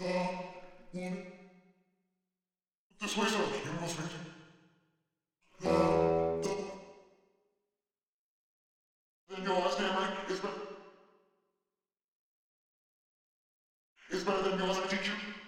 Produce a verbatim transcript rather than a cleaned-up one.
woman. This way, sir. You must be. Then your last name, right? It's better. It's better than yours, I teach you.